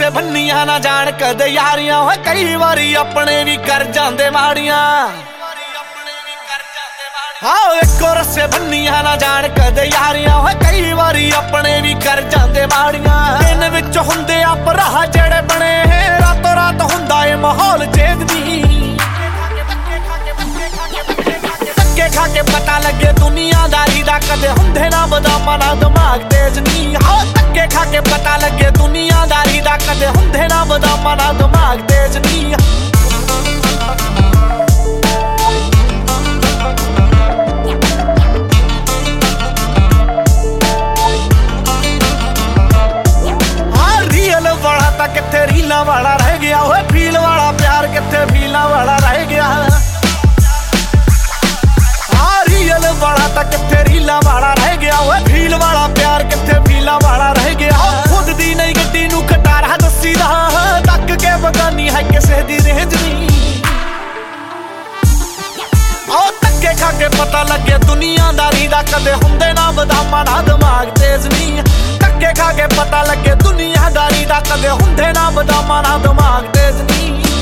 रस्से भन्निया ना जान कदे यारियां होए कई बारी अपने भी कर जांदे माड़ियां आओ एको रस्से भन्निया ना जान कदे यारियां होए कई बारी अपने भी कर जांदे माड़ियां दिन विच हुंदे आ भरा जेड़े बने रातों रात हुंदा ए माहौल चेंजदी धक्के खा के पता लगे दुनियादारी दा कदे हुंदे ना बदामां ना दिमाग तेज नी आओ धक्के खा के पता लगे दुनियादारी दा कदे हुंदे ना बदामां ना दिमाग तेज नी किथे रीला वाला रह गया होए फील वाला प्यार किथे फीला वाला रह गया रियल वाला ता किथे रीला वाला रह गया होए फील वाला प्यार किथे फीला वाला रह गया खुद दी नहीं गड्डी नू खटारा दसी दा तक के बगानी है किसे दी रेंज नी आओ धक्के खा के पता लगे दुनियादारी दा कदे हुंदे ना बदामां ना दिमाग तेज नी धक्के खा के पता लगे दुनियादारी दा कदे हुंदे ना बदामां ना दिमाग तेज नी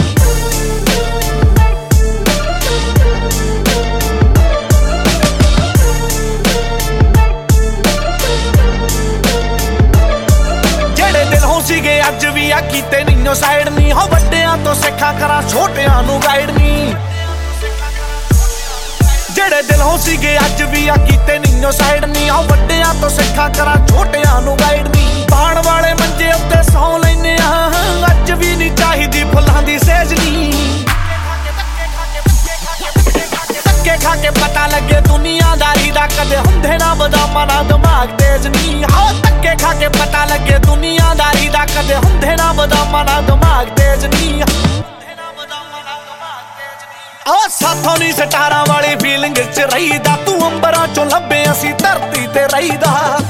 जेड़े दिल हो सीगे अज भी आ कीते नहीं साइड नी हो वड्डियां तो सिखा करा छोटियां नू गाइड नी जेड़े दिल हो सीगे अज भी आ कीते नहीं साइड नी हो वड्डियां तो सिखा करा छोटियां नू गाइड नी बाण वाले मंजे उत्ते सौ लैने अज भी नहीं चाहिदी फुल्लां दी सेज नी धक्के खा के पता लगे दुनियादारी दा कदे हुंदे ना बदामां ना दिमाग तेज नी आओ धक्के खा के पता लगे दुनियादारी दा कदे हुंदे ना बदामां ना दिमाग तेज नी आ साथों नी सटारां वाली फीलिंग च रहीदा तू अंबरां चों लभे असी धरती ते रहीदा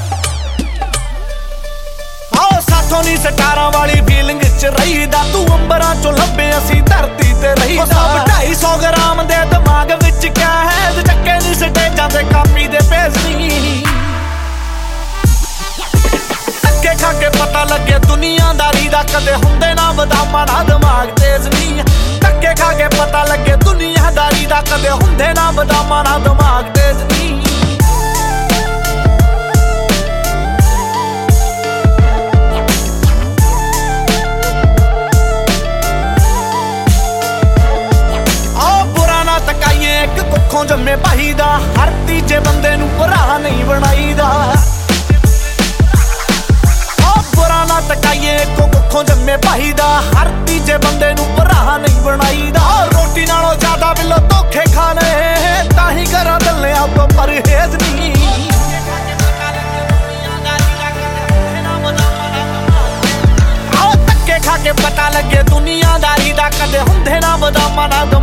आओ साथों नी सटारां वाली फीलिंग च रहीदा तू अंबरां चों लभे असी धरती ते रहीदा सब 250 ग्राम दे दिमाग विच कैद चक्के नी स्टेजां ते कापी दे पेज नी धक्के खा के पता लगे दुनियादारी दा कदे हुंदे ना बदामां ना दिमाग तेज नी धक्के खा के पता लगे दुनियादारी दा कदे हुंदे ना बदामां ना दिमाग तेज नी आओ बुरा ना तकाइए एक कुखों जम्मे भाई दा हर तीजे बंदे नू भरा नहीं बनाईदा बुरा ना तकाइए एको कुखों जम्मे भाई दा हर तीजे बंदे नू भरा नहीं बनाईदा रोटी नालों ज्यादा बिलो धोखे खाने ताही करा दल्लियां तो परहेज नी आओ धक्के खा के पता लगे दुनियादारी दा कदे हुंदे ना बदामां ना